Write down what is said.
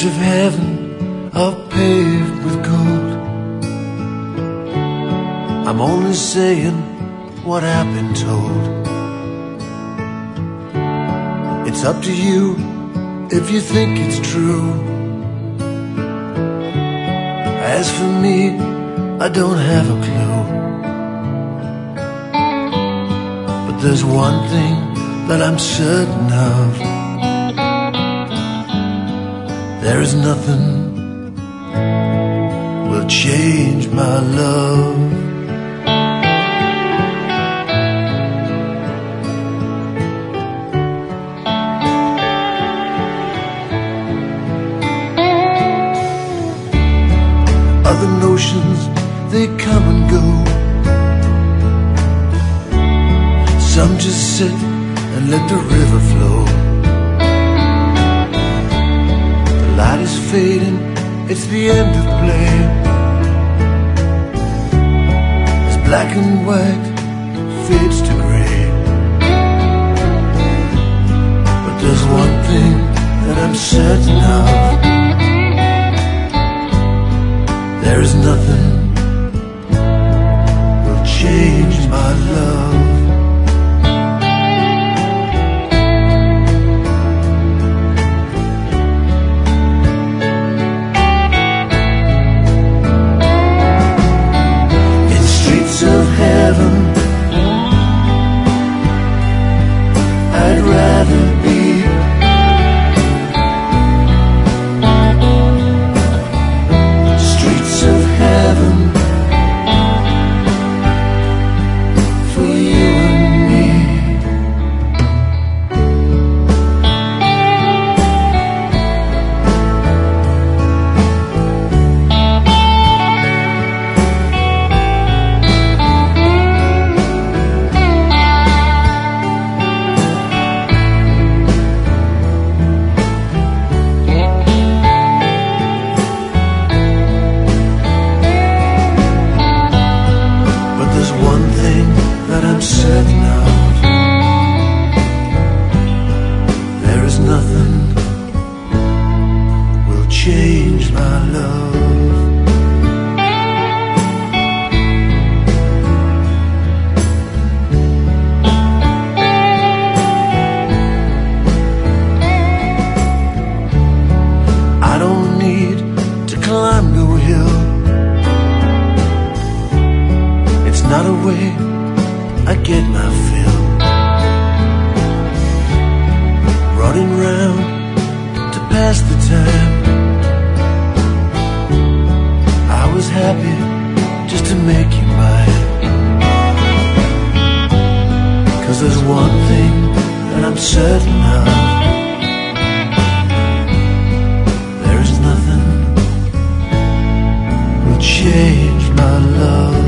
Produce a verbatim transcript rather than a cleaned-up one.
streets of heaven are paved with gold. I'm only saying what I've been told. It's up to you if you think it's true. As for me, I don't have a clue. But there's one thing that I'm certain of. There is nothing will change my love. Other notions, they come and go. Some just sit and let the river flow. The light is fading, it's the end of play. As black and white fades to gray. But there's one thing that I'm certain of. There is nothing will change my love. In streets of heaven, I'd rather be. Certain of, there is nothing will change my love. I don't need to climb no hill. It's not a way I get my fill. Running round to pass the time. I was happy just to make you mine. 'Cause there's one thing that I'm certain of. There is nothing will change my love.